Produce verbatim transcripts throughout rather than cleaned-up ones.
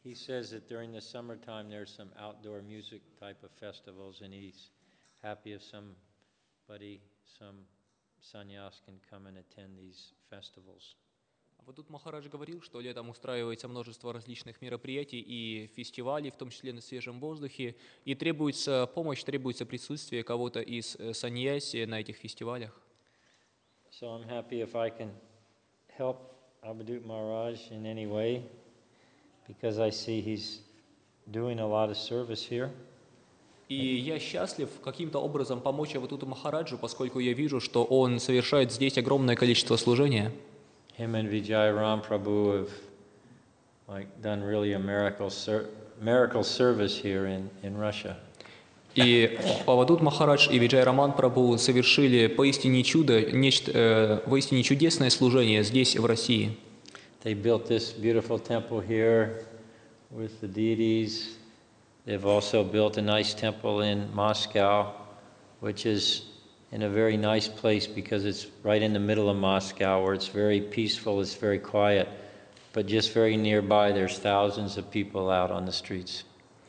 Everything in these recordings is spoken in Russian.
he says that during the summertime there's some outdoor music type of festivals, and he's happy if somebody, some sannyas can come and attend these festivals. Вот тут Махарадж говорил, что летом устраивается множество различных мероприятий и фестивалей, в том числе на свежем воздухе, и требуется помощь, требуется присутствие кого-то из саньяси на этих фестивалях. So I'm happy if I can help Abhidut Maharaj in any way, because I see he's doing a lot of service here. И я счастлив каким-то образом помочь Аватуту Махараджу, поскольку я вижу, что он совершает здесь огромное количество служения. Him and Vijay Ram Prabhu have like done really a miracle ser- miracle service here in, in Russia. И Аватут Махарадж и Виджай Раман Прабху совершили поистине чудо, нечто, э, поистине чудесное служение здесь, в России. They built this beautiful temple here with the deities. They've also built a nice temple in Moscow, which is in a very nice place because it's right in the middle of Moscow, where it's very peaceful, it's very quiet, but just very nearby there's thousands of people out on the streets.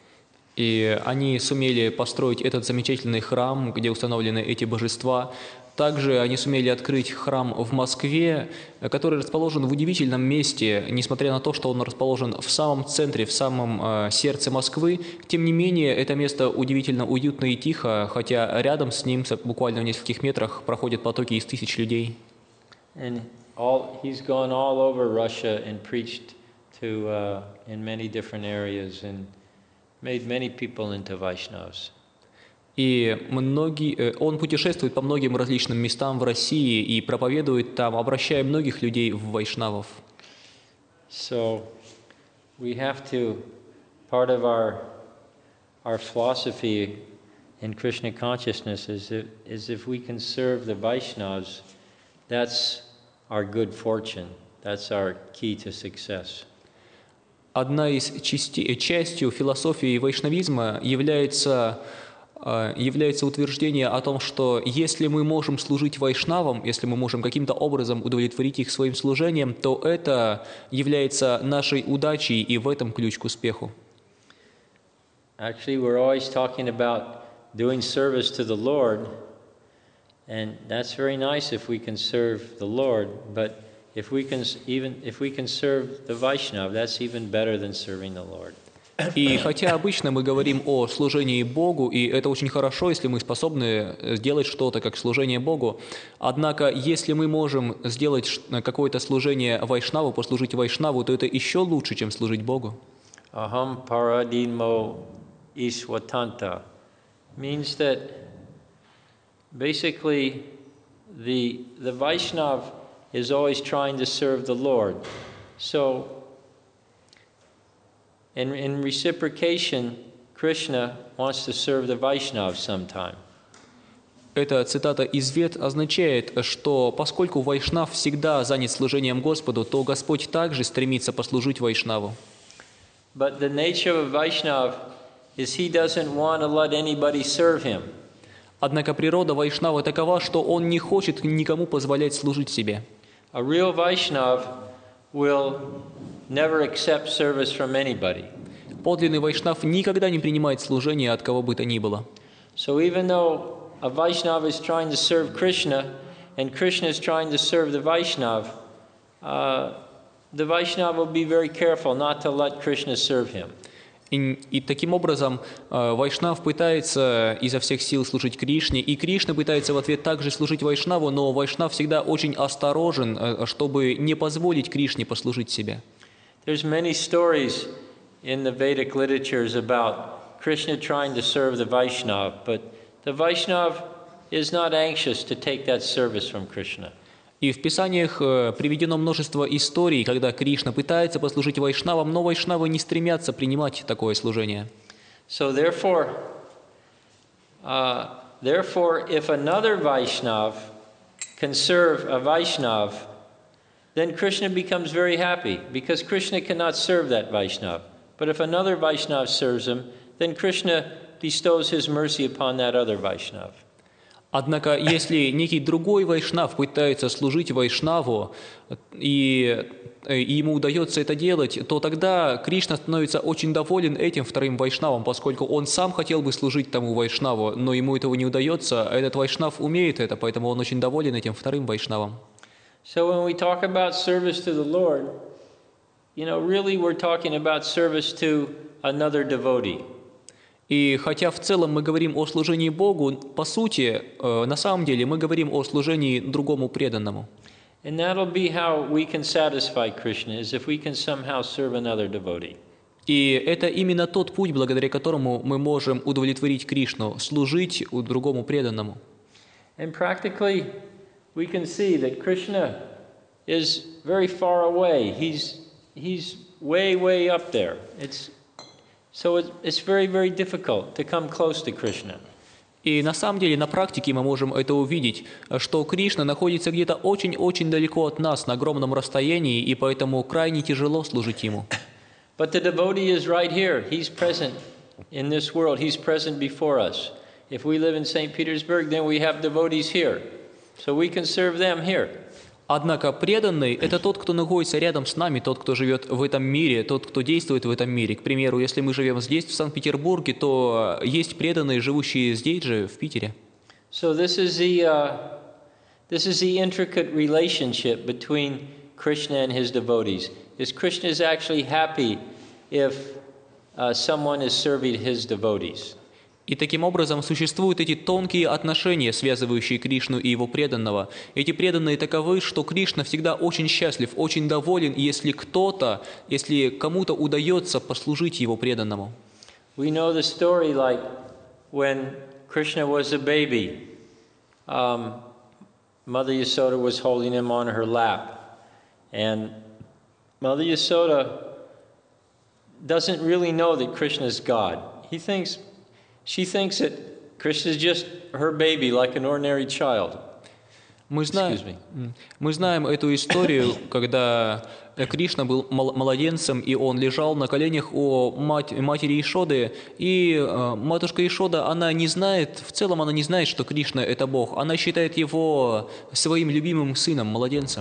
И они сумели построить этот замечательный храм, где установлены эти божества. Также они сумели открыть храм в Москве, который расположен в удивительном месте, несмотря на то, что он расположен в самом центре, в самом э, сердце Москвы. Тем не менее, это место удивительно уютно и тихо, хотя рядом с ним, буквально в нескольких метрах, проходят потоки из тысяч людей. And all, he's gone all over Russia and preached to uh, in many different areas and made many people into Vaishnavas. И многие, он путешествует по многим различным местам в России и проповедует там, обращая многих людей в вайшнавов. So we have to, part of our our philosophy in Krishna consciousness is if, is if we can serve the Vaishnavas, that's our good fortune. That's our key to success. Одна из части, частью философии вайшнавизма является является утверждение о том, что если мы можем служить вайшнавам, если мы можем каким-то образом удовлетворить их своим служением, то это является нашей удачей, и в этом ключ к успеху. Actually, we're always talking about doing service to the Lord, and that's very nice if we can serve the Lord, but if we can even if we can serve the Vaishnava, that's even better than serving the Lord. И хотя обычно мы говорим о служении Богу, и это очень хорошо, если мы способны сделать что-то как служение Богу, однако если мы можем сделать какое-то служение вайшнаву, послужить вайшнаву, то это еще лучше, чем служить Богу. Aham paradimo iswatanta means that basically the the Vaishnav is always trying to serve the Lord. So In, in reciprocation, Krishna wants to serve the Vaishnavas sometime. Эта цитата из Вед означает, что поскольку вайшнав всегда занят служением Господу, то Господь также стремится послужить вайшнаву. But the nature of a Vaishnav is he doesn't want to let anybody serve him. Однако природа вайшнава такова, что он не хочет никому позволять служить себе. A real Vaishnav will never accept service from anybody. Подлинный вайшнав никогда не принимает служение от кого бы то ни было. So even though a Vaishnav is trying to serve Krishna and Krishna is trying to serve the Vaishnav, uh, the Vaishnav will be very careful not to let Krishna serve him. И, и таким образом э, вайшнав пытается изо всех сил служить Кришне, и Кришна пытается в ответ также служить вайшнаву, но вайшнав всегда очень осторожен, э, чтобы не позволить Кришне послужить себе. There's many stories in the Vedic literatures about Krishna trying to serve the Vaishnav, but the Vaishnav is not anxious to take that service from Krishna. И в Писаниях э, приведено множество историй, когда Кришна пытается послужить вайшнавам, но вайшнавы не стремятся принимать такое служение. So therefore, uh, therefore, if another Vaishnav can serve a Vaishnav, then Krishna becomes very happy, because Krishna cannot serve that Vaishnav. But if another Vaishnav serves him, then Krishna bestows his mercy upon that other Vaishnav. Однако, если некий другой вайшнав пытается служить вайшнаву, и, и ему удается это делать, то тогда Кришна становится очень доволен этим вторым вайшнавом, поскольку он сам хотел бы служить тому вайшнаву, но ему этого не удается, а этот вайшнав умеет это, поэтому он очень доволен этим вторым вайшнавом. So when we talk about service to the Lord, you know, really we're talking about service to another devotee. И хотя в целом мы говорим о служении Богу, по сути, э, на самом деле мы говорим о служении другому преданному. And that'll be how we can satisfy Krishna, is if we can somehow serve another devotee. И это именно тот путь, благодаря которому мы можем удовлетворить Кришну, служить у другому преданному. And practically, we can see that Krishna is very far away. He's, he's way, way up there. It's, so it's, it's very, very difficult to come close to Krishna. И на самом деле на практике мы можем это увидеть, что Кришна находится где-то очень-очень далеко от нас, на огромном расстоянии, и поэтому крайне тяжело служить Ему. But the devotee is right here. He's present in this world. He's present before us. If we live in Saint Petersburg, then we have devotees here. So we can serve them here. Однако преданный – это тот, кто находится рядом с нами, тот, кто живет в этом мире, тот, кто действует в этом мире. К примеру, если мы живем здесь, в Санкт-Петербурге, то есть преданные, живущие здесь же, в Питере. So this is the uh, this is the intricate relationship between Krishna and his devotees. Is Krishna is actually happy if uh, someone is serving his devotees. И таким образом существуют эти тонкие отношения, связывающие Кришну и его преданного. Эти преданные таковы, что Кришна всегда очень счастлив, очень доволен, если кто-то, если кому-то удается послужить его преданному. We know the story like when Krishna was a baby. Um, Mother Yasoda was holding him on her lap. And Mother Yasoda doesn't really know that Krishna is God. He thinks She thinks that Krishna is just her baby, like an ordinary child. Мы знаем, мы знаем эту историю, когда Кришна был младенцем, и он лежал на коленях у мать, матери Ишоды, и э, матушка Ишода, она не знает, в целом она не знает, что Кришна – это Бог. Она считает его своим любимым сыном, младенцем.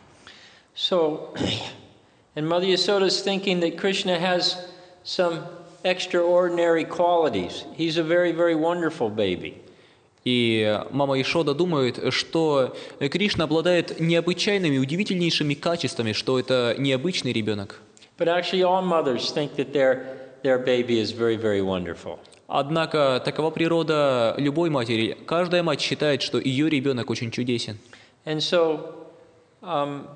So, and Mother Yasoda is thinking that Krishna has some extraordinary qualities. He's a very, very wonderful baby. И мама Ишода думает, что Кришна обладает необычайными, удивительнейшими качествами, что это необычный ребенок. But actually all mothers think that their, their baby is very, very wonderful. Однако такова природа любой матери. Каждая мать считает, что ее ребенок очень чудесен. And so, um,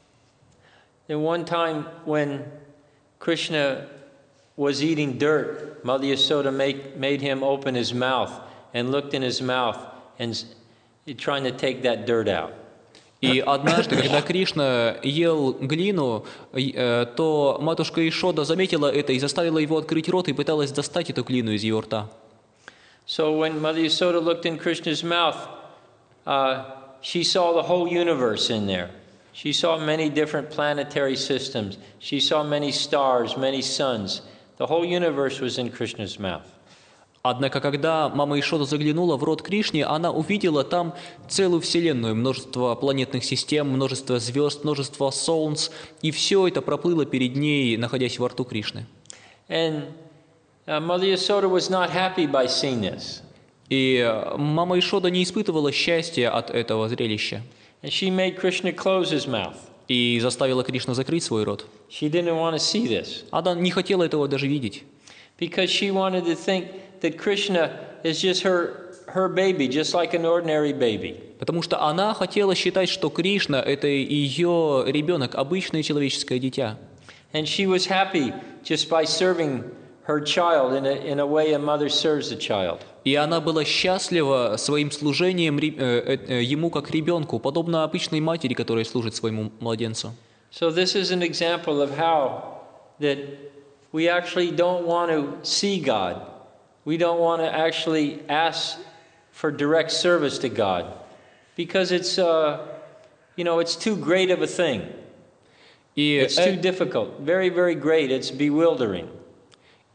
in one time when Krishna was eating dirt, Mother Yasoda make, made him open his mouth and looked in his mouth and trying to take that dirt out. И однажды, когда Кришна ел глину, то матушка Ишода заметила это и заставила его открыть рот и пыталась достать эту глину из его рта. So when Mother Yasoda looked in Krishna's mouth, uh, she saw the whole universe in there. She saw many different planetary systems. She saw many stars, many suns. The whole universe was in Krishna's mouth. Однако, когда мама Ишода заглянула в рот Кришне, она увидела там целую вселенную, множество планетных систем, множество звезд, множество солнц, и все это проплыло перед ней, находясь во рту Кришны. And uh, Mother Yasoda was not happy by seeing this. И мама Ишода не испытывала счастья от этого зрелища. And she made Krishna close his mouth. И заставила Кришну закрыть свой рот. She didn't want to see this. Она не хотела этого даже видеть. Because she wanted to think that Krishna is just her, her baby, just like an ordinary baby. Потому что она хотела считать, что Кришна – это ее ребенок, обычное человеческое дитя. And she was happy just by serving her child in a, in a way a mother serves a child. И она была счастлива своим служением ему как ребенку, подобно обычной матери, которая служит своему младенцу. So this is an example of how that we actually don't want to see God. We don't want to actually ask for direct service to God because it's, uh, you know, it's too great of a thing. И It's too difficult. Very, very great. It's bewildering. И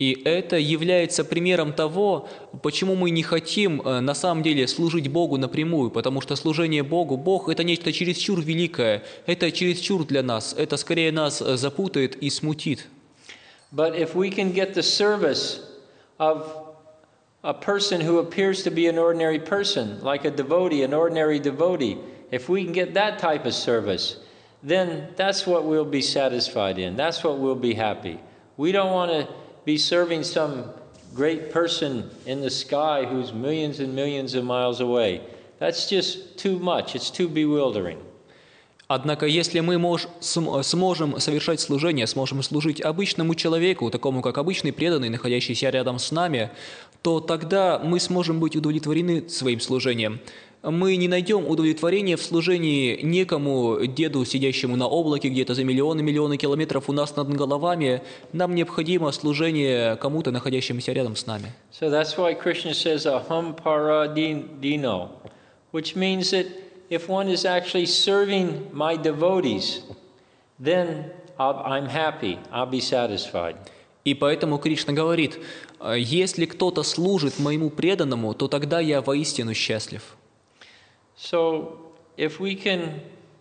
И это является примером того, почему мы не хотим э, на самом деле служить Богу напрямую, потому что служение Богу, Бог – это нечто чересчур великое, это чересчур для нас, это скорее нас э, запутает и смутит. But if we can get the service of a person who appears to be an ordinary person, like a devotee, an ordinary devotee, if we can get that type of service, then that's what we'll be satisfied in. That's what we'll be happy. We don't want to be serving some great person in the sky who's millions and millions of miles away. That's just too much. It's too bewildering. Однако, если мы мож, см, сможем совершать служение, сможем служить обычному человеку, такому как обычный преданный, находящийся рядом с нами, то тогда мы сможем быть удовлетворены своим служением. Мы не найдем удовлетворения в служении некому деду, сидящему на облаке где-то за миллионы-миллионы километров у нас над головами. Нам необходимо служение кому-то, находящемуся рядом с нами. So that's why Krishna says aham paradino, which means that if one is actually serving my devotees, then I'll, I'm happy, I'll be satisfied. И поэтому Кришна говорит, если кто-то служит моему преданному, то тогда я воистину счастлив. So if we can,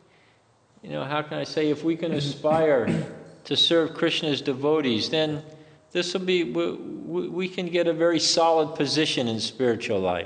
you know, how can I say, if we can aspire to serve Krishna's devotees, then this will be, we, we can get a very solid position in spiritual life.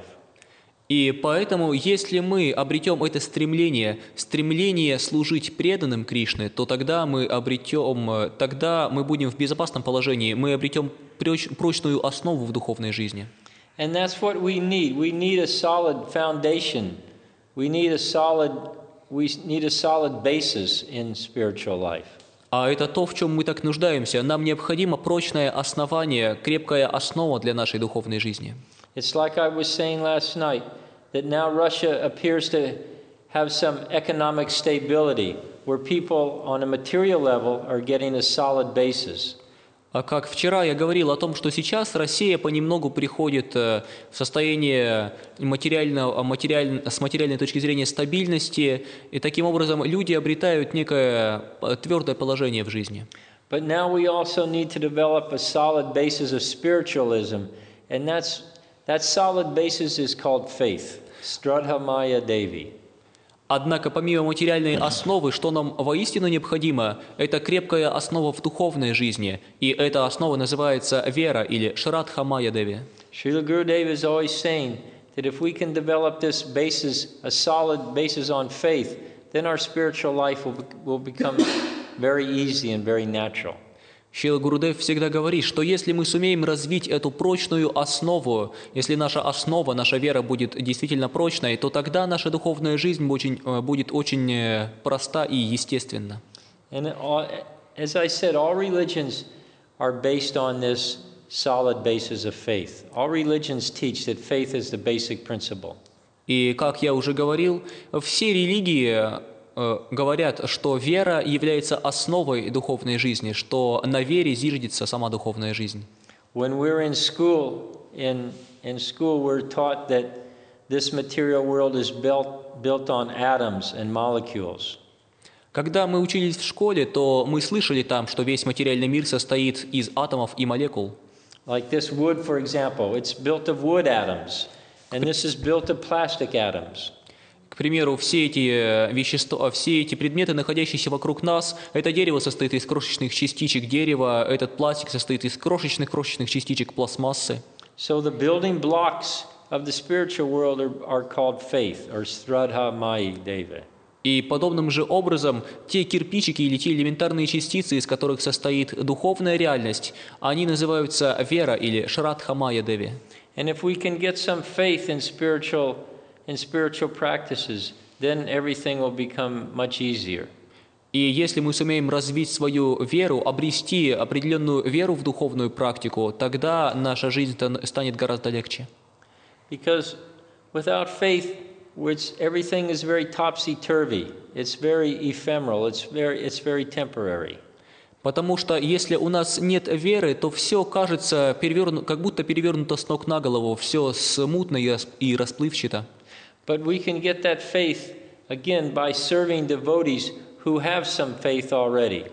И поэтому, если мы обретем это стремление, стремление служить преданным Кришне, то тогда мы обретем, тогда мы будем в безопасном положении, мы обретем прочную основу в духовной жизни. And that's what we need. We need a solid foundation. We need a solid, we need a solid basis in spiritual life. А это то, в чем мы так нуждаемся. Нам необходимо прочное основание, крепкая основа для нашей духовной жизни. It's like I was saying last night, that now Russia appears to have some economic stability, where people on a material level are getting a solid basis. А как вчера я говорил о том, что сейчас Россия понемногу приходит в состояние материального, материаль, с материальной точки зрения стабильности, и таким образом люди обретают некое твердое положение в жизни. But now we also need to develop a solid basis of spiritualism, and that's that solid basis is called faith, Shraddha Maya Devi. Однако, помимо материальной основы, что нам воистину необходимо, это крепкая основа в духовной жизни, и эта основа называется вера или Шрадха Майя Деви. Srila Gurudev is always saying that if we can develop this basis, a solid basis on faith, then our spiritual life will, will become very easy and very natural. Шрила Гурудев всегда говорит, что если мы сумеем развить эту прочную основу, если наша основа, наша вера будет действительно прочной, то тогда наша духовная жизнь очень, будет очень проста и естественна. And all, as I said, all religions are based on this solid basis of faith. All religions teach that faith is the basic principle. И, как я уже говорил, все религии говорят, что вера является основой духовной жизни, что на вере зиждется сама духовная жизнь. When we're in school, in, in school we're taught that this material world is built, built on atoms and molecules. Когда мы учились в школе, то мы слышали там, что весь материальный мир состоит из атомов и молекул. Like this wood, for example, it's built of wood atoms, and this is built of plastic atoms. К примеру, все эти вещества, все эти предметы, находящиеся вокруг нас, это дерево состоит из крошечных частичек дерева, этот пластик состоит из крошечных-крошечных частичек пластмассы. So the building blocks of the spiritual world are, are called faith, or Shraddha Mai Devi. И подобным же образом те кирпичики или те элементарные частицы, из которых состоит духовная реальность, они называются вера или Шрадха Майя Деви. And if we can get some faith in spiritual in spiritual practices, then everything will become much easier. И если мы сумеем развить свою веру, обрести определенную веру в духовную практику, тогда наша жизнь станет гораздо легче. Because without faith, which everything is very topsy-turvy, it's very ephemeral, it's very, it's very temporary. Потому что если у нас нет веры, то все кажется переверну, как будто перевернуто с ног на голову, все смутно и расплывчато. But we can get that faith, again, by serving devotees who have some faith already.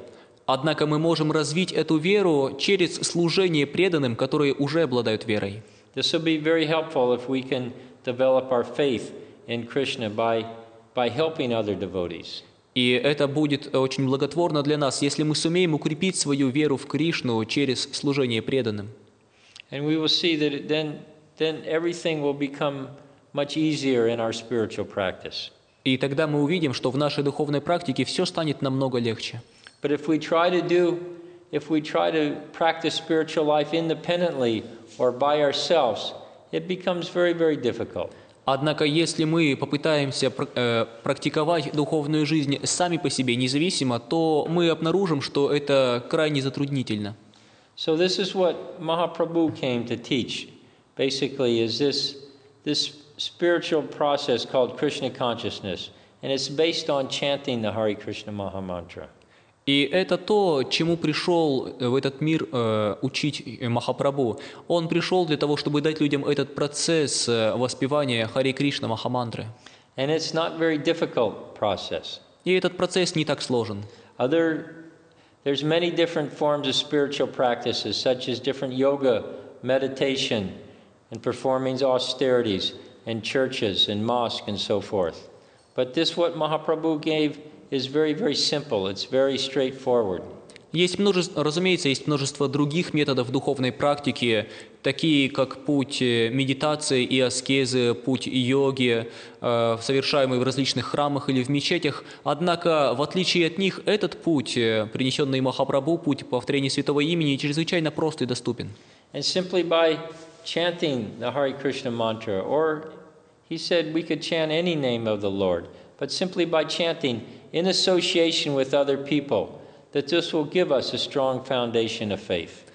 Однако мы можем развить эту веру через служение преданным, которые уже обладают верой. This will be very helpful if we can develop our faith in Krishna by, by helping other devotees. И это будет очень благотворно для нас, если мы сумеем укрепить свою веру в Кришну через служение преданным. And we will see that then, then everything will become much easier in our spiritual practice. И тогда мы увидим, что в нашей духовной практике все станет намного легче. But if we try to do, if we try to practice spiritual life independently or by ourselves, it becomes very, very difficult. Однако, если мы попытаемся э, практиковать духовную жизнь сами по себе, независимо, то мы обнаружим, что это крайне затруднительно. So this is what Mahaprabhu came to teach. Basically, is this this spiritual process called Krishna consciousness, and it's based on chanting the Hare Krishna Maha Mantra. И это то, чему пришел в этот мир э, учить Махапрабху. Он пришел для того, чтобы дать людям этот процесс э, воспевания Харе Кришна Махамантры. And it's not very difficult process. И этот процесс не так сложен. Other, there's many different forms of spiritual practices, such as different yoga, meditation, and performing austerities in churches and mosques and so forth. But this, what Mahaprabhu gave, is very, very simple. It's very straightforward. Есть множество, разумеется, есть множество других методов духовной практики, такие как путь медитации и аскезы, путь йоги, э, совершаемый в различных храмах или в мечетях. Однако, в отличие от них, этот путь, принесенный Махапрабху, путь повторения святого имени, чрезвычайно прост и доступен. And simply by chanting the Hare Krishna mantra, or he said we could chant any name of the Lord, but simply by chanting in association with other people, that this will give us a strong foundation of faith.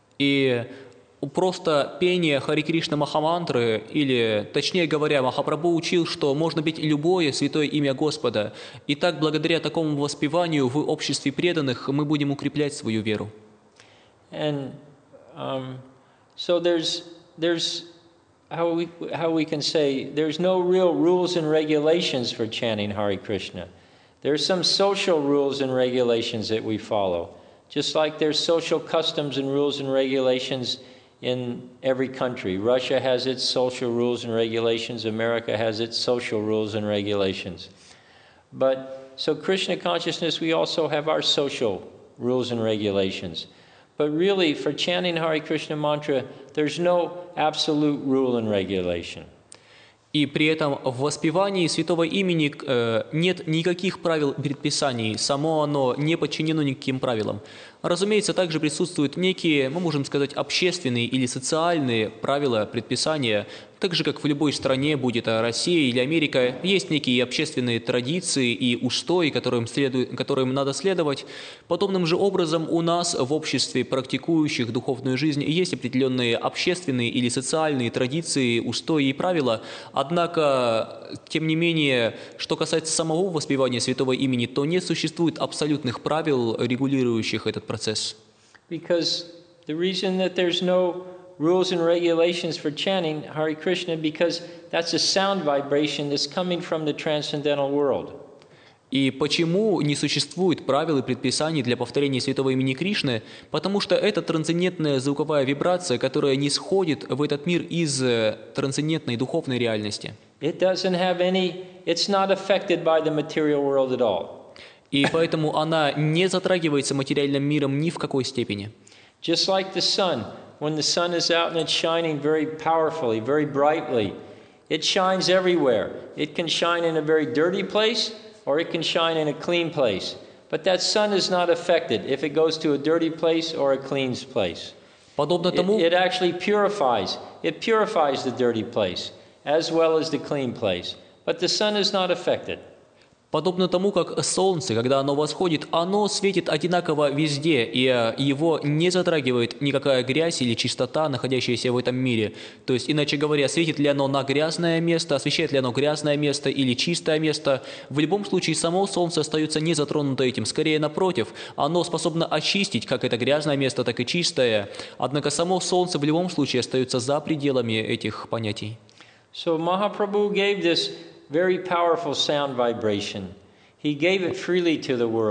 И просто пение Харе Кришна Махамантры, или, точнее говоря, Махапрабху учил, что можно петь любое святое имя Господа. И так, благодаря такому воспеванию в обществе преданных, мы будем укреплять свою веру. And um, so there's there's how we how we can say there's no real rules and regulations for chanting Hare Krishna. There's some social rules and regulations that we follow, just like there's social customs and rules and regulations in every country. Russia has its social rules and regulations. America has its social rules and regulations. But so Krishna consciousness, we also have our social rules and regulations. But really, for chanting Hare Krishna mantra, there's no absolute rule and regulation. И при этом в воспевании святого имени э, нет никаких правил и предписаний, само оно не подчинено никаким правилам. Разумеется, также присутствуют некие, мы можем сказать, общественные или социальные правила, предписания, так же, как в любой стране, будь это Россия или Америка, есть некие общественные традиции и устои, которым, следует, которым надо следовать. Подобным же образом у нас в обществе практикующих духовную жизнь есть определенные общественные или социальные традиции, устои и правила. Однако, тем не менее, что касается самого воспевания святого имени, то не существует абсолютных правил, регулирующих этот процесс. Because the reason that there's no rules and regulations for chanting Hare Krishna, because that's a sound vibration that's coming from the transcendental world. И почему не существует правил и предписаний для повторения святого имени Кришны? Потому что это трансцендентная звуковая вибрация, которая не сходит в этот мир из трансцендентной духовной реальности. It doesn't have any, it's not affected by the material world at all. И поэтому она не затрагивается материальным миром ни в какой степени. Just like the sun, when the sun is out and it's shining very powerfully, very brightly, it shines everywhere. It can shine in a very dirty place, or it can shine in a clean place. But that sun is not affected if it goes to a dirty place or a clean place. Подобно тому, It, it actually purifies. It purifies the dirty place as well as the clean place. But the sun is not affected. Подобно тому, как солнце, когда оно восходит, оно светит одинаково везде, и его не затрагивает никакая грязь или чистота, находящаяся в этом мире. То есть, иначе говоря, светит ли оно на грязное место, освещает ли оно грязное место или чистое место, в любом случае само солнце остается не затронуто этим. Скорее, напротив, оно способно очистить как это грязное место, так и чистое. Однако само солнце в любом случае остается за пределами этих понятий. So Mahaprabhu gave this very powerful sound vibration. He gave it freely to the world.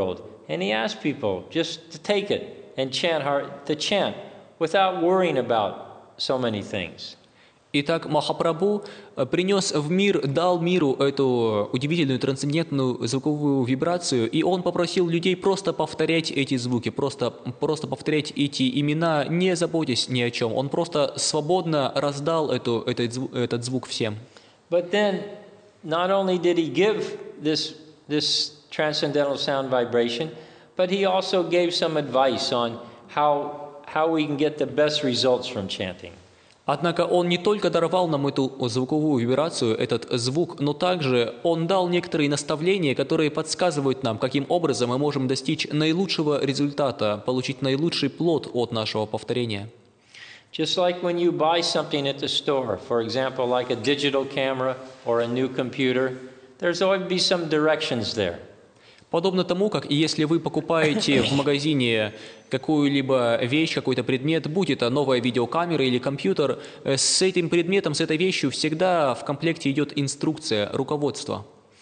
and he asked people just to take it and chant hard, to chant without worrying about so many things. Итак, Махапрабху принес в мир, дал миру эту удивительную трансцендентную звуковую вибрацию, и он попросил людей просто повторять эти звуки, просто, просто повторять эти имена, не заботясь ни о чем. Он просто свободно раздал эту, этот, этот звук всем. But then, not only did he give this, this transcendental sound vibration, but he also gave some advice on how, how we can get the best results from chanting. Однако он не только даровал нам эту звуковую вибрацию, этот звук, но также он дал некоторые наставления, которые подсказывают нам, каким образом мы можем достичь наилучшего результата, получить наилучший плод от нашего повторения. Just like when you buy something at the store, for example, like a digital camera or a new computer, there's always be some directions there. Подобно тому, как и если вы покупаете в магазине какую-либо вещь, какой-то предмет, будь это новая видеокамера или компьютер, с этим предметом, с этой вещью всегда в комплекте идет инструкция, руководство.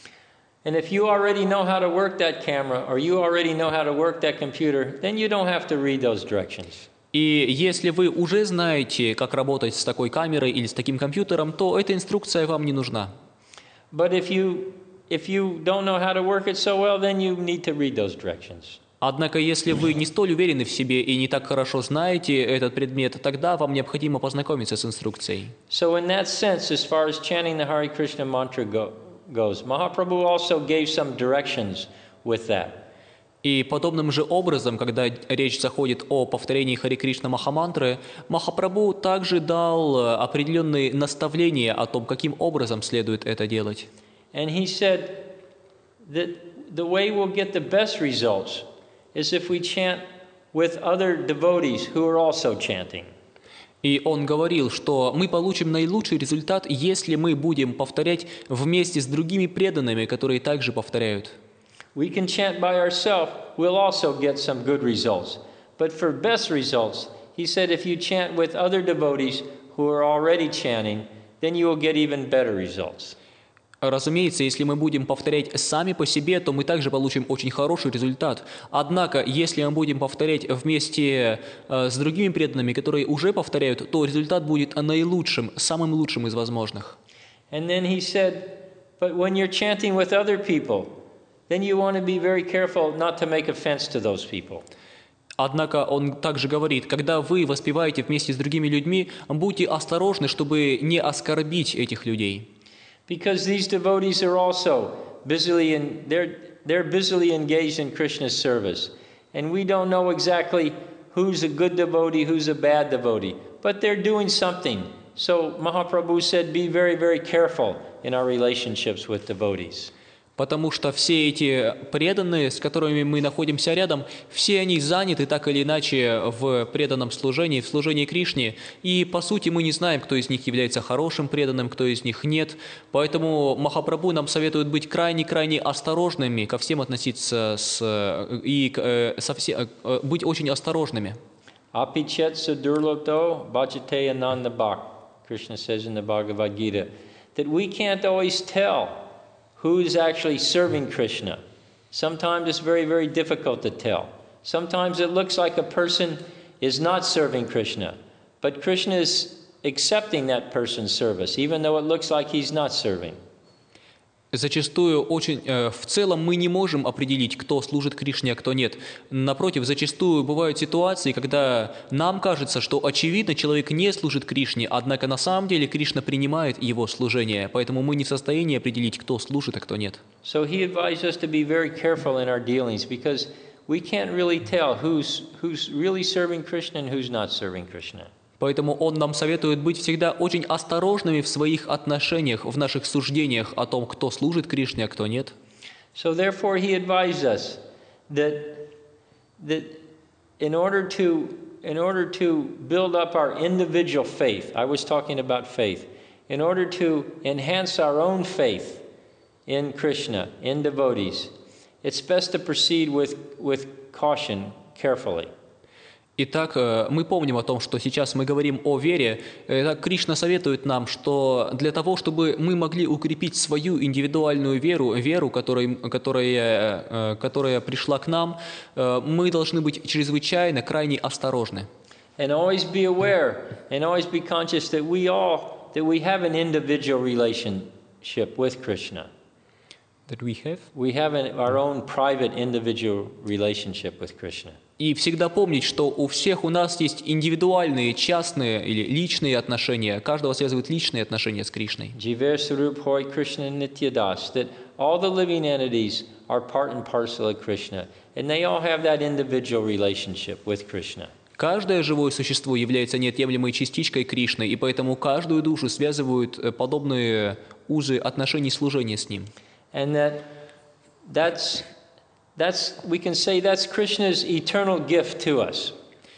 And if you already know how to work that camera or you already know how to work that computer, then you don't have to read those directions. И если вы уже знаете, как работать с такой камерой или с таким компьютером, то эта инструкция вам не нужна. But if you if you don't know how to work it so well, then you need to read those directions. Однако, если вы не столь уверены в себе и не так хорошо знаете этот предмет, тогда вам необходимо познакомиться с инструкцией. So in that sense, as far as chanting the Hare Krishna mantra go, goes, Mahaprabhu also gave some directions with that. И подобным же образом, когда речь заходит о повторении Харе Кришна Махамантры, Махапрабху также дал определенные наставления о том, каким образом следует это делать. And he said that the way we'll get the best results is if we chant with other devotees who are also chanting. И он говорил, что мы получим наилучший результат, если мы будем повторять вместе с другими преданными, которые также повторяют. We can chant by ourselves, we'll also get some good results. But for best results, he said if you chant with other devotees who are already chanting, then you will get even better results. Разумеется, если мы будем повторять сами по себе, то мы также получим очень хороший результат. Однако, если мы будем повторять вместе э, с другими преданными, которые уже повторяют, то результат будет наилучшим, самым лучшим из возможных. And then he said, but when you're chanting with other people, then you want to be very careful not to make offense to those people. Однако он также говорит, когда вы воспеваете вместе с другими людьми, будьте осторожны, чтобы не оскорбить этих людей. Because these devotees are also busily in, they're, they're busily engaged in Krishna's service. And we don't know exactly who's a good devotee, who's a bad devotee. But they're doing something. So Mahaprabhu said, be very, very careful in our relationships with devotees. Потому что все эти преданные, с которыми мы находимся рядом, все они заняты так или иначе в преданном служении, в служении Кришне. И, по сути, мы не знаем, кто из них является хорошим преданным, кто из них нет. Поэтому Махапрабху нам советует быть крайне-крайне осторожными, ко всем относиться с, и э, со все, э, быть очень осторожными. Apichet sudurlото bhajate anandabhak, Krishna says in the Bhagavad Gita, that we can't always tell who is actually serving Krishna. Sometimes it's very, very difficult to tell. Sometimes it looks like a person is not serving Krishna, but Krishna is accepting that person's service, even though it looks like he's not serving. Зачастую очень, э, в целом мы не можем определить, кто служит Кришне, а кто нет. Напротив, зачастую бывают ситуации, когда нам кажется, что очевидно человек не служит Кришне, однако на самом деле Кришна принимает его служение, поэтому мы не в состоянии определить, кто служит, а кто нет. So he advised us to be very careful in our dealings because we can't really tell who's, who's really serving Krishna and who's not serving Krishna. Поэтому он нам советует быть всегда очень осторожными в своих отношениях, в наших суждениях о том, кто служит Кришне, а кто нет. So therefore he advised us that, that in order to, in order to build up our individual faith, I was talking about faith, in order to enhance our own faith in Krishna, in devotees, it's best to proceed with, with caution, carefully. Итак, э, мы помним о том, что сейчас мы говорим о вере. Итак, Кришна советует нам, что для того, чтобы мы могли укрепить свою индивидуальную веру, веру, которой- которая, э, которая пришла к нам, э, мы должны быть чрезвычайно, крайне осторожны. And always be aware and always be conscious that we all, that we have an individual relationship with Krishna. That we have. We have an, our own private individual relationship with Krishna. И всегда помнить, что у всех у нас есть индивидуальные, частные или личные отношения. Каждого связывают личные отношения с Кришной. Jiver Sarup Hoi Krishna Nityadas, that all the living entities are part and parcel of Krishna, and they all have that individual relationship with Krishna. Каждое живое существо является неотъемлемой частичкой Кришны, и поэтому каждую душу связывают э, подобные узы отношений служения с Ним. And that that's that's we can say that's Krishna's eternal gift to us.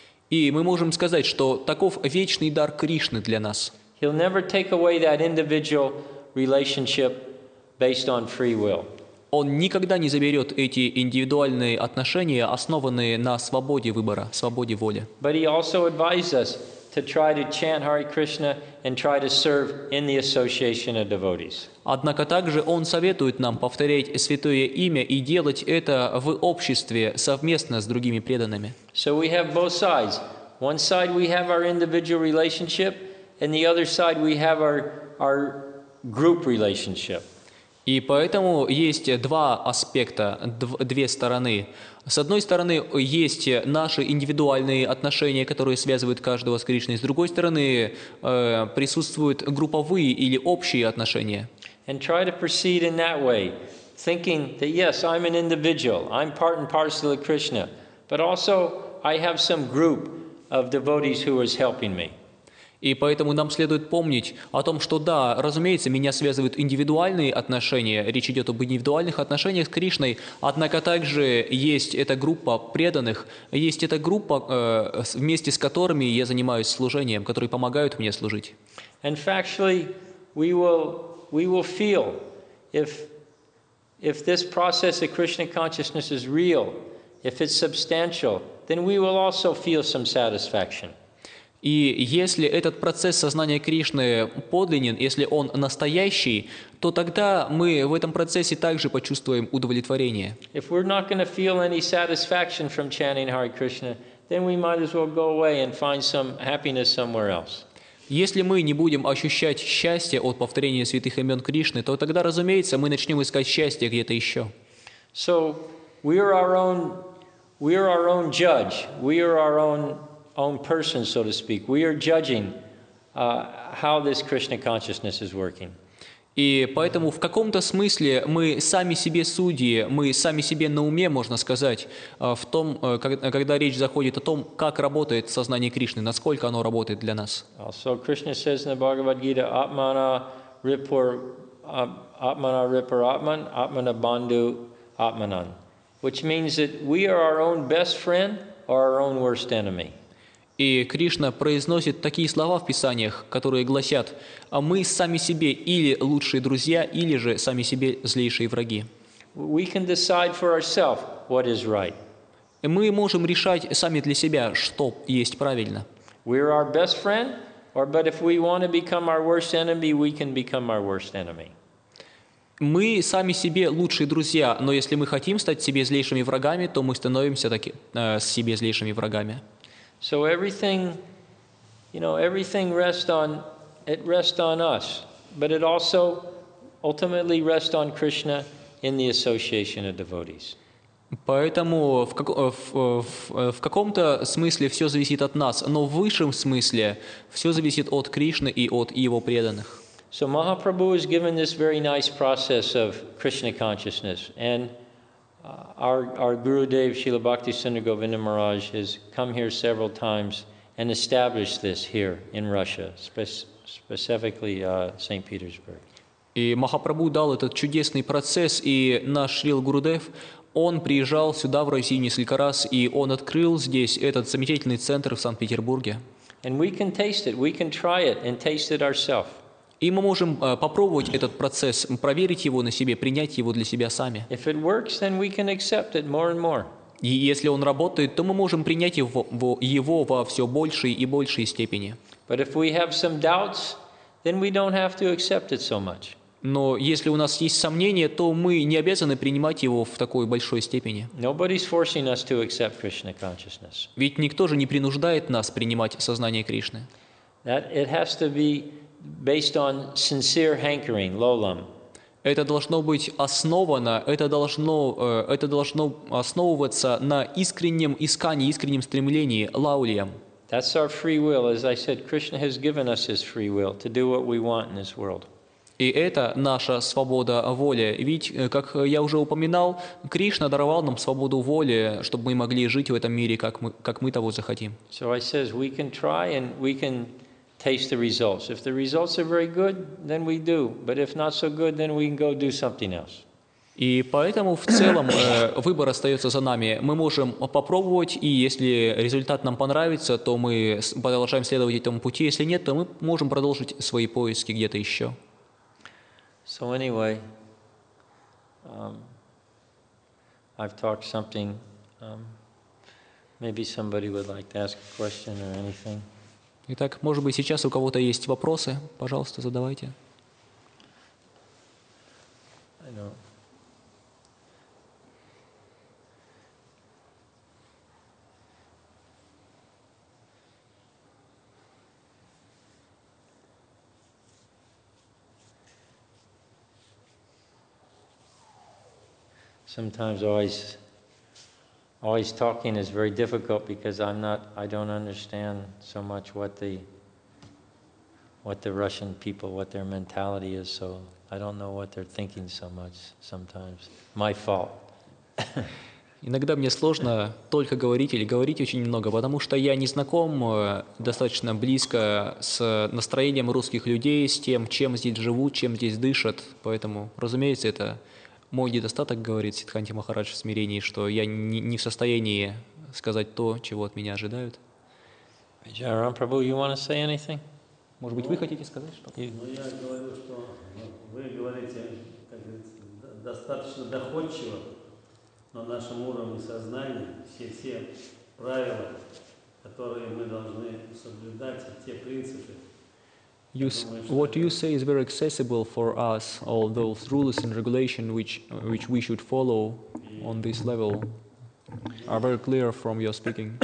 И мы можем сказать, что таков вечный дар Кришны для нас. He'll never take away that individual relationship based on free will. Он никогда не заберет эти индивидуальные отношения, основанные на свободе выбора, свободе воли. But he also advised us to try to chant Hare Krishna and try to serve in the association of devotees. Однако также он советует нам повторять святое имя и делать это в обществе совместно с другими преданными. So we have both sides. One side we have our individual relationship, and the other side we have our our group relationship. И поэтому есть два аспекта, дв- две стороны. С одной стороны, есть наши индивидуальные отношения, которые связывают каждого с Кришной. С другой стороны, э, присутствуют групповые или общие отношения. And try to proceed in that way, thinking that yes, I'm an individual, I'm part and parcel of Krishna, but also I have some group of devotees who is helping me. И поэтому нам следует помнить о том, что да, разумеется, меня связывают индивидуальные отношения, речь идет об индивидуальных отношениях с Кришной, однако также есть эта группа преданных, есть эта группа, э, вместе с которыми я занимаюсь служением, которые помогают мне служить. And factually, we will we will feel if if this process of Krishna consciousness is real, if it's substantial, then we will also feel some satisfaction. И если этот процесс сознания Кришны подлинен, если он настоящий, то тогда мы в этом процессе также почувствуем удовлетворение. If we're not going to feel any satisfaction from chanting Hare Krishna, then we might as well go away and find some happiness somewhere else. Если мы не будем ощущать счастье от повторения святых имен Кришны, то тогда, разумеется, мы начнем искать счастье где-то еще. So we are our own we are our own judge. We are our own own person, so to speak. We are judging uh, how this Krishna consciousness is working. И поэтому в каком-то смысле мы сами себе судьи, мы сами себе на уме, можно сказать, в том, когда речь заходит о том, как работает сознание Кришны, насколько оно работает для нас. Also, Krishna says in the Bhagavad Gita, Atmana Ripur Atmana Ripur Atman, Atmana Bandhu Atmanan, which means that we are our own best friend or our own worst enemy. И Кришна произносит такие слова в Писаниях, которые гласят: «А мы сами себе или лучшие друзья, или же сами себе злейшие враги». We can decide for ourselves what is right. И мы можем решать сами для себя, что есть правильно. We're our best friend, or but if we want to become our worst enemy, we can become our worst enemy. Мы сами себе лучшие друзья, но если мы хотим стать себе злейшими врагами, то мы становимся таки, э, себе злейшими врагами. So everything, you know, everything rests on, it rests on us, but it also ultimately rests on Krishna in the association of devotees. Поэтому в, как, в, в, в каком-то смысле все зависит от нас, но в высшем смысле все зависит от Кришны и от его преданных. So Mahaprabhu has given this very nice process of Krishna consciousness, and uh, our, our Gurudev, Srila Bhaktisindra Govinda Maharaj, has come here several times and established this here in Russia, spe- specifically uh, Saint Petersburg. И Махапрабху дал этот чудесный процесс, и наш Шрила Гурудев, он приезжал сюда, в Россию, несколько раз, и он открыл здесь этот замечательный центр в Санкт-Петербурге. And we can taste it, we can try it and taste it ourselves. И мы можем э, попробовать этот процесс, проверить его на себе, принять его для себя сами. If it works, then we can accept it more and more. И если он работает, то мы можем принять его, во- его во все большей и большей степени. But if we have some doubts, then we don't have to accept it so much. Но если у нас есть сомнения, то мы не обязаны принимать его в такой большой степени. Nobody's forcing us to accept Krishna consciousness. Ведь никто же не принуждает нас принимать сознание Кришны. That it has to be based on sincere hankering, lolam. Это должно быть основано, это должно, э, это должно основываться на искреннем искании, искреннем стремлении, лаулиям. That's our free will. As I said, Krishna has given us his free will to do what we want in this world. И это наша свобода воли. Ведь, э, как я уже упоминал, Кришна даровал нам свободу воли, чтобы мы могли жить в этом мире, как мы, как мы того захотим. So I says we can try and we can taste the results. If the results are very good, then we do. But if not so good, then we can go do something else. И поэтому в целом э, выбор остается за нами. Мы можем попробовать, и если результат нам понравится, то мы с- продолжаем следовать этому пути. Если нет, то мы можем продолжить свои поиски где-то еще. So anyway, um, I've talked something. Um, maybe somebody would like to ask a question or anything. Итак, может быть, сейчас у кого-то есть вопросы? Пожалуйста, задавайте. I don't. Sometimes always, always talking is very difficult because I'm not, I don't understand so much what the, what the Russian people, what their mentality is, so I don't know what they're thinking so much sometimes. My fault. Иногда мне сложно только говорить или говорить очень много, потому что я не знаком э, достаточно близко с настроением русских людей, с тем, чем здесь живут, чем здесь дышат. Поэтому, разумеется, это мой недостаток, говорит Сиддханти Махарадж в смирении, что я не, не в состоянии сказать то, чего от меня ожидают. Jayaram Prabhu, you want to say anything? Может быть, вы хотите сказать что-то? You- Ну, я говорю, что ну, вы говорите, как говорится, до- достаточно доходчиво на нашем уровне сознания все, все правила, которые мы должны соблюдать, и те принципы. You, s- what you say is very accessible for us, all those rules and regulation which, which we should follow on this level are very clear from your speaking.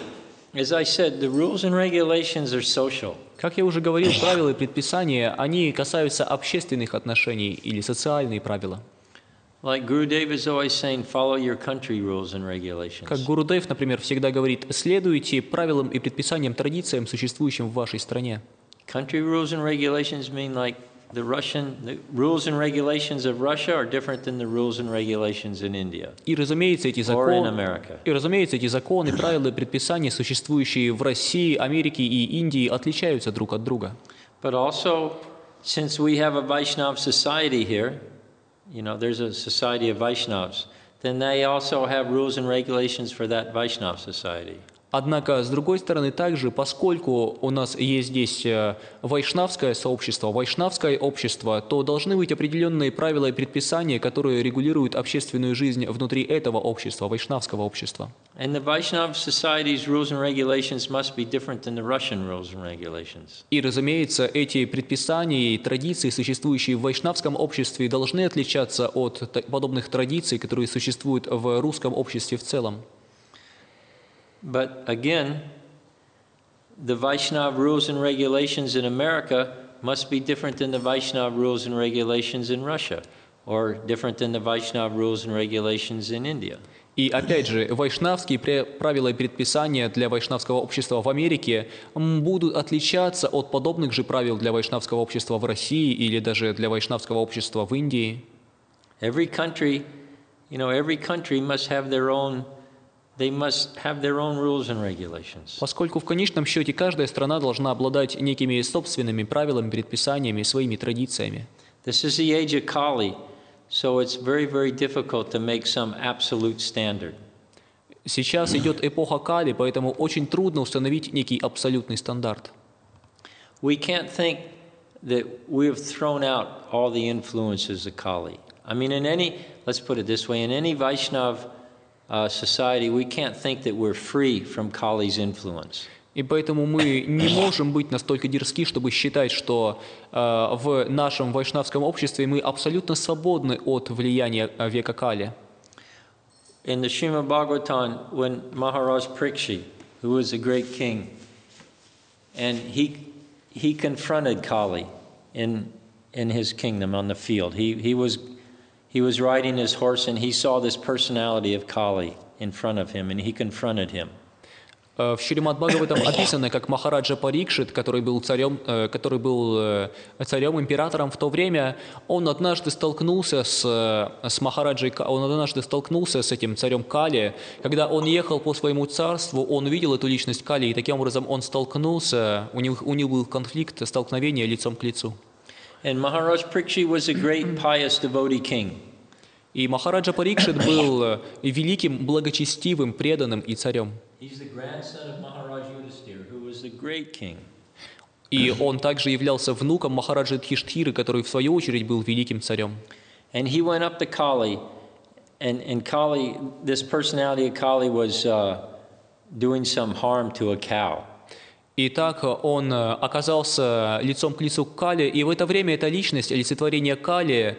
As I said, the rules and regulations are social. Как я уже говорил, правила и предписания, они касаются общественных отношений или социальные правила. Like Gurudev is always saying, follow your country rules and regulations. Как Гурудев, например, всегда говорит, следуйте правилам и предписаниям, традициям, существующим в вашей стране. Country rules and regulations mean like the Russian, the rules and regulations of Russia are different than the rules and regulations in India И, разумеется, эти or in законы, America. и, разумеется, эти законы, правила и предписания, существующие в России, Америке и Индии, отличаются друг от друга. But also, since we have a Vaishnav society here, you know, there's a society of Vaishnavas, then they also have rules and regulations for that Vaishnav society. Однако, с другой стороны, также, поскольку у нас есть здесь э, вайшнавское сообщество, вайшнавское общество, то должны быть определенные правила и предписания, которые регулируют общественную жизнь внутри этого общества, вайшнавского общества. And the Vaishnav society's rules and regulations must be different than the Russian rules and regulations. И, разумеется, эти предписания и традиции, существующие в вайшнавском обществе, должны отличаться от та- подобных традиций, которые существуют в русском обществе в целом. But again, the Vaishnav rules and regulations in America must be different than the Vaishnav rules and regulations in Russia, or different than the Vaishnav rules and regulations in India. И опять же, вайшнавские пре- правила и предписания для вайшнавского общества в Америке м, будут отличаться от подобных же правил для вайшнавского общества в России или даже для вайшнавского общества в Индии. Every country, you know, every country must have their own, they must have their own rules and regulations. Поскольку в конечном счете каждая страна должна обладать некими собственными правилами, предписаниями, своими традициями. This is the age of Kali, so it's very, very difficult to make some absolute standard. Сейчас идет эпоха Кали, поэтому очень трудно установить некий абсолютный стандарт. We can't think that we've thrown out all the influences of Kali. I mean, in any, let's put it this way, in any Vaishnav uh, society, we can't think that we're free from Kali's influence. И поэтому мы не можем быть настолько дерзки, чтобы считать, что э, в нашем вайшнавском обществе мы абсолютно свободны от влияния э, века Кали. In the Srimad Bhagavatam, when Maharaj Parikshit, who was a great king, and he he confronted Kali in in his kingdom on the field. He he was he was riding his horse and he saw this personality of Kali in front of him, and he confronted him. В Шримад Бхагаватам описано, как Махараджа Парикшит, который был царем, который был царем, императором в то время, он однажды столкнулся с, с Махараджей, он однажды столкнулся с этим царем Кали. Когда он ехал по своему царству, он увидел эту личность Кали, и таким образом он столкнулся, у него, у него был конфликт, столкновение лицом к лицу. And Maharaj Parikshit was a great pious devotee king. И Махараджа Парикшит был великим, благочестивым, преданным и царем. He's the grandson of Maharaj Yudhisthira, who was the great king. И он также являлся внуком Махараджи Дхиштхиры, который в свою очередь был великим царем. And he went up to Kali, and, and Kali, this personality of Kali was uh, doing some harm to a cow. Итак, он оказался лицом к лицу к Кали, и в это время эта личность, олицетворение Кали,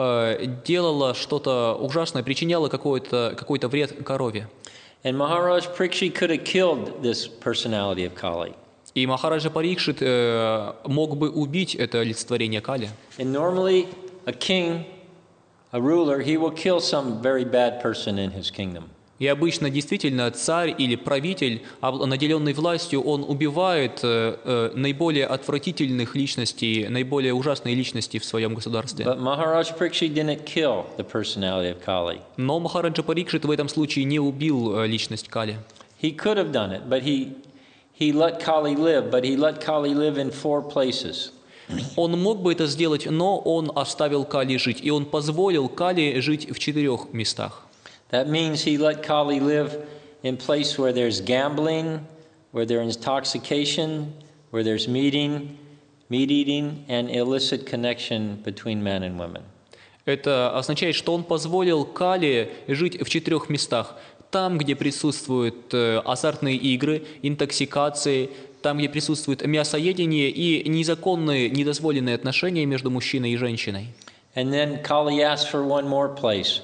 делала что-то ужасное, причиняла какой-то какой-то вред корове. And Maharaj Parikshit could have killed this personality of Kali. И Махараджа Парикшит э, мог бы убить это олицетворение Кали. And normally, a king, a ruler, he will kill some very bad person in his kingdom. И обычно действительно царь или правитель, наделенный властью, он убивает э, э, наиболее отвратительных личностей, наиболее ужасные личности в своем государстве. But Maharaj Parikshit didn't kill the personality of Kali. Но Махараджа Парикшит в этом случае не убил э, личность Кали. He could have done it, but he he let Kali live, but he let Kali live in four places. Он мог бы это сделать, но он оставил Кали жить, и он позволил Кали жить в четырех местах. That means he let Kali live in place where there's gambling, where there's intoxication, where there's meeting, meat eating, and illicit connection between men and women. Это означает, что он позволил Кали жить в четырех местах. Там, где присутствуют азартные игры, интоксикации, там, где присутствует мясоедение и незаконные, недозволенные отношения между мужчиной и женщиной. And then Kali asked for one more place,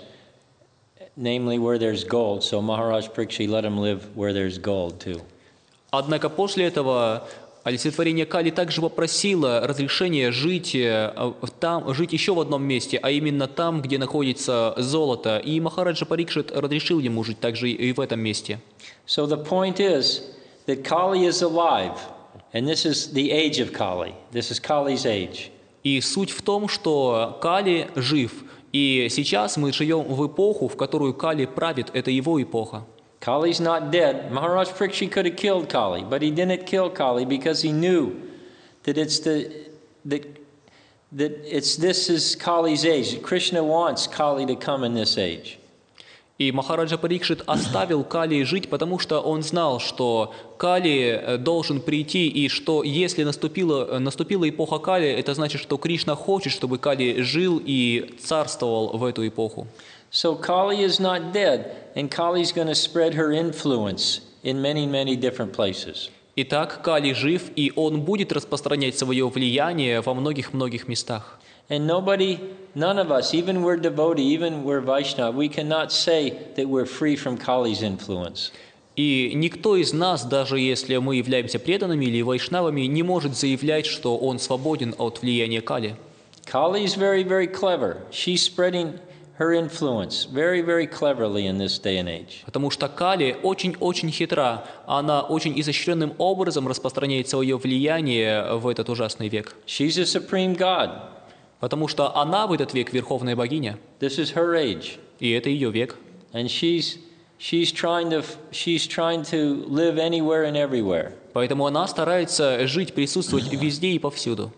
namely where there's gold. So Maharaj Parikshit let him live where there's gold too. Однако после этого олицетворение Кали также попросило разрешения жить, там, жить еще в одном месте, а именно там, где находится золото. И Махараджа Парикшит разрешил ему жить также и в этом месте. So the point is that Kali is alive, and this is the age of Kali. This is Kali's age. И суть в том, что Кали жив. И сейчас мы живем в эпоху, в которую Кали правит, это его эпоха. Kali's not dead. Maharaj Parikshit could have killed Kali, but he didn't kill Kali because he knew that it's the that that it's this is Kali's age. Krishna wants Kali to come in this age. И Махараджа Парикшит оставил Кали жить, потому что он знал, что Кали должен прийти, и что если наступила, наступила эпоха Кали, это значит, что Кришна хочет, чтобы Кали жил и царствовал в эту эпоху. So Kali is not dead, and Kali is going to spread her influence in many, many different places. Итак, Кали жив, и он будет распространять свое влияние во многих-многих местах. And nobody, none of us, even we're devotee, even we're Vaishnava, we cannot say that we're free from Kali's influence. И никто из нас, даже если мы являемся преданными или вайшнавами, не может заявлять, что он свободен от влияния Кали. Kali is very, very clever. She's spreading her influence very, very cleverly in this day and age. Потому что Кали очень-очень хитра. Она очень изощренным образом распространяет свое влияние в этот ужасный век. She's a supreme God. Потому что она в этот век верховная богиня. This is her age. И это ее век. And she's she's trying to she's trying to live anywhere and everywhere. Поэтому она старается жить, присутствовать везде и повсюду.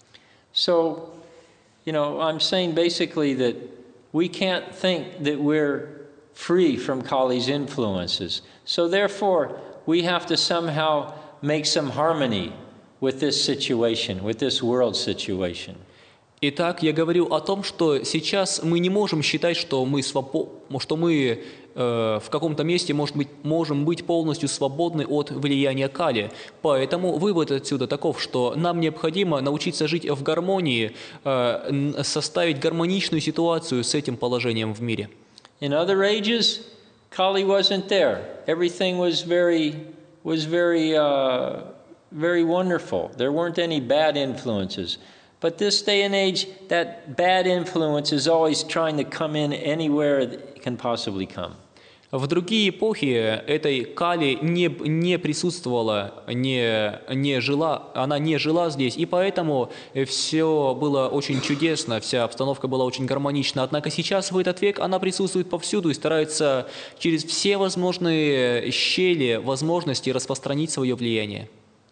So, you know, I'm saying basically that we can't think that we're free from Kali's influences. So therefore, we have to somehow make some harmony with this situation, with this world situation. Итак, я говорю о том, что сейчас мы не можем считать, что мы, свобо... что мы э, в каком-то месте может быть, можем быть полностью свободны от влияния Кали. Поэтому вывод отсюда таков, что нам необходимо научиться жить в гармонии, э, н- составить гармоничную ситуацию с этим положением в мире. In other ages, Kali wasn't there. Everything was very, was very, uh, very wonderful. There weren't any bad influences. But this day and age, that bad influence is always trying to come in anywhere it can possibly come. В другие эпохи этой Кали не, не присутствовала, не, не жила, она не жила здесь, и поэтому все было очень чудесно, вся обстановка была очень гармонична. Однако сейчас, в этот век, она присутствует повсюду и старается через все возможные щели, возможности распространить свое влияние.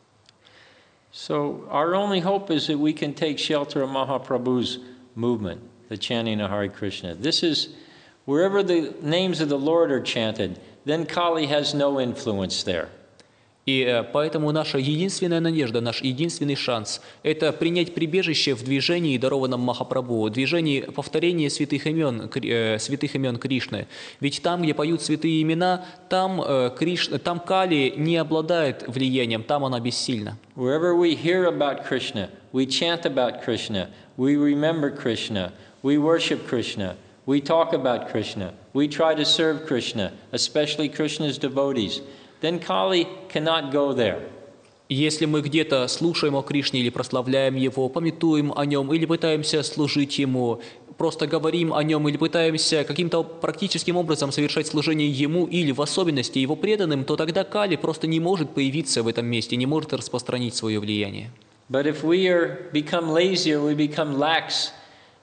So our only hope is that we can take shelter of Mahaprabhu's movement, the chanting of Hare Krishna. This is wherever the names of the Lord are chanted, then Kali has no influence there. И э, поэтому наша единственная надежда, наш единственный шанс – это принять прибежище в движении, дарованном Махапрабху, движении повторения святых имен, Кри- э, святых имен Кришны. Ведь там, где поют святые имена, там, э, Криш... там Кали не обладает влиянием, там она бессильна. Wherever we hear about Krishna, we chant about Krishna, we remember Krishna, we worship Krishna, we talk about Krishna, we try to serve Krishna, especially Krishna's devotees, then Kali cannot go there. Если мы где-то слушаем о Кришне или прославляем Его, памятуем о Нем или пытаемся служить Ему, просто говорим о Нем или пытаемся каким-то практическим образом совершать служение Ему или в особенности Его преданным, то тогда Кали просто не может появиться в этом месте, не может распространить свое влияние. But if we are become lazy or we become lax,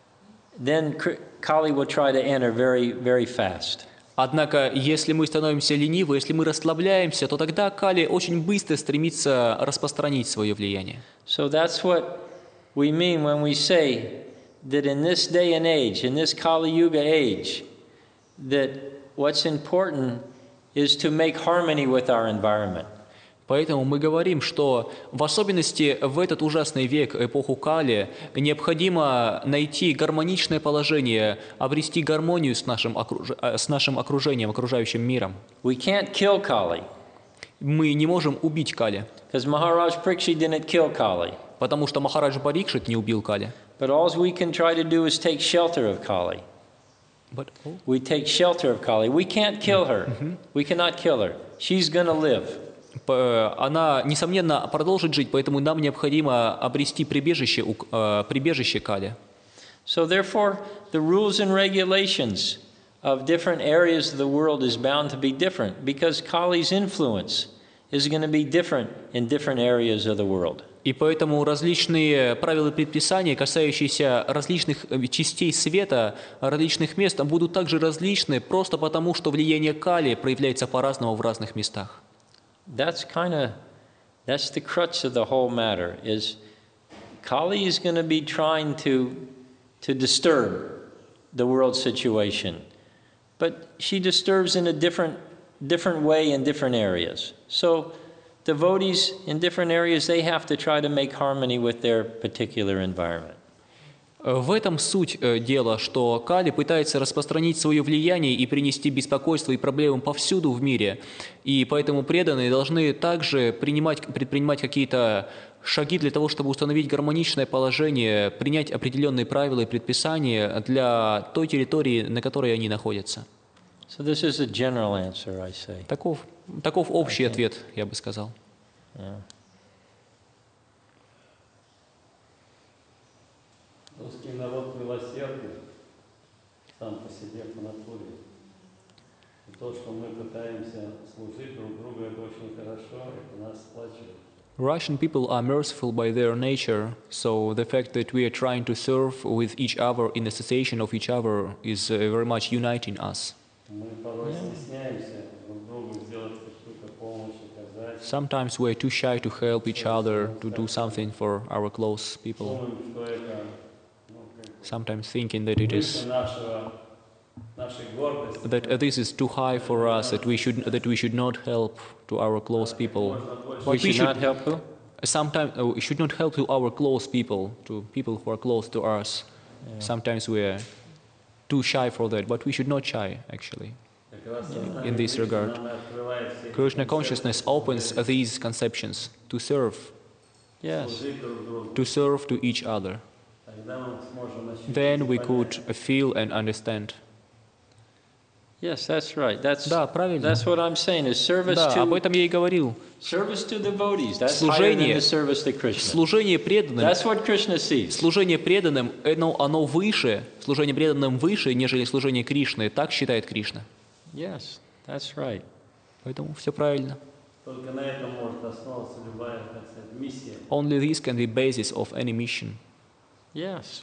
then Kali will try to enter very, very fast. Однако, если мы становимся ленивы, если мы расслабляемся, то тогда Кали очень быстро стремится распространить свое влияние. So that's what we mean when we say that in this day and age, in this Kali Yuga age, that what's important is to make harmony with our environment. Поэтому мы говорим, что в особенности в этот ужасный век, эпоху Кали, необходимо найти гармоничное положение, обрести гармонию с нашим, окруж... с нашим окружением, окружающим миром. We can't kill Kali, Мы не можем убить Кали, because Maharaj Parikshit didn't kill Kali. потому что Махараджа Парикшит не убил Кали. But all we can try to do is take shelter of Kali. But... We take shelter of Kali. We can't kill her. We cannot kill her. She's going to live. Она, несомненно, продолжит жить, поэтому нам необходимо обрести прибежище, э, прибежище Кали. So therefore, the rules and regulations of different areas of the world is bound to be different, because Kali's influence is going to be different in different areas of the world. И поэтому различные правила и предписания, касающиеся различных частей света, различных мест, будут также различны, просто потому, что влияние Кали проявляется по-разному в разных местах. That's kind of, that's the crux of the whole matter, is Kali is going to be trying to, to disturb the world situation. But she disturbs in a different, different way in different areas. So devotees in different areas, they have to try to make harmony with their particular environment. В этом суть дела, что Кали пытается распространить свое влияние и принести беспокойство и проблемы повсюду в мире. И поэтому преданные должны также принимать, предпринимать какие-то шаги для того, чтобы установить гармоничное положение, принять определенные правила и предписания для той территории, на которой они находятся. So this is a general answer, I say. Таков, таков общий ответ, я бы сказал. Yeah. Русский народ милосердный, сам по себе, по натуре. И то, что мы пытаемся служить друг другу, это очень хорошо, это нас сплачивает. Russian people are merciful by their nature, so the fact that we are trying to serve with each other in association of each other is uh, very much uniting us. Мы порой стесняемся друг другу сделать какую-то помощь, оказать. Sometimes we are too shy to help each other, to do something for our close people. Думаем, что это Sometimes thinking that it is выше нашего, нашей гордости. that uh, this is too high for us, that we should that we should not help to our close people. We should not help who? Sometimes uh, we should not help to our close people, to people who are close to us. Sometimes we are too shy for that, but we should not shy actually. Как раз сознание in this Кришны regard. нам и открывает все эти Krishna концепции, consciousness opens these conceptions to serve, Yes. служить друг другу. to serve to each other. Тогда мы сможем ощутить Then и we понять. could feel and understand. Yes, that's right. That's, Да, правильно. that's what I'm saying, is service Да, об to, этом я и говорил. service to devotees. That's higher than Служение, the service to Krishna. служение преданным, That's what Krishna sees. служение преданным, оно, оно выше, служение преданным выше, нежели служение Кришны. Так считает Кришна. Yes, that's right. Поэтому все правильно. Только на этом может основываться любая, так сказать, миссия. Only this can be basis of any mission. Yes.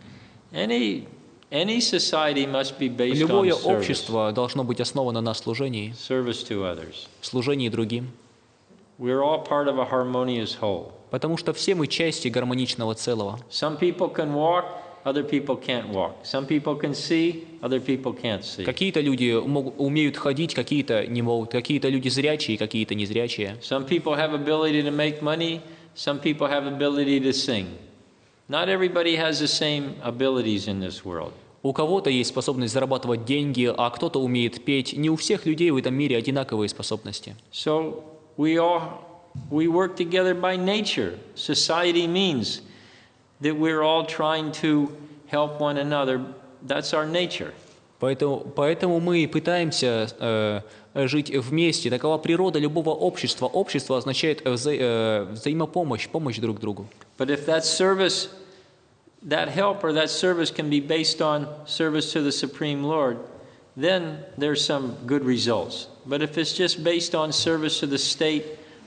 Any, any society must be based on Любое service. общество должно быть основано на служении, Service to others. служении другим. We're all part of a harmonious whole. Потому что все мы части гармоничного целого. Some people can walk, other people can't walk. Some people can see, other people can't see. Какие-то люди могут, умеют ходить, какие-то не могут. Какие-то люди зрячие, какие-то незрячие. Some people have ability to make money, some people have ability to sing. Not everybody has the same abilities in this world. У кого-то есть способность зарабатывать деньги, а кто-то умеет петь. Не у всех людей в этом мире одинаковые способности. So we all we work together by nature. Society means that we're all trying to help one another. That's our nature. Поэтому, поэтому мы пытаемся э, жить вместе. Такова природа любого общества. Общество означает вза э, взаимопомощь, помощь друг другу. But if that service, that help or that service can be based on service to the Supreme Lord, then there's some good results. But if it's just based on service to the state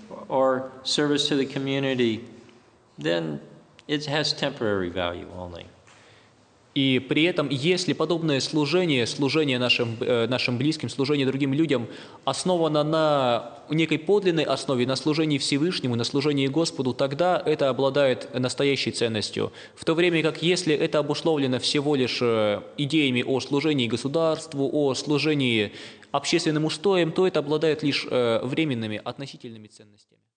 or service to the community, then it has temporary value only. И при этом, если подобное служение, служение нашим, э, нашим близким, служение другим людям основано на некой подлинной основе, на служении Всевышнему, на служении Господу, тогда это обладает настоящей ценностью. В то время как если это обусловлено всего лишь э, идеями о служении государству, о служении общественным устоям, то это обладает лишь э, временными, относительными ценностями.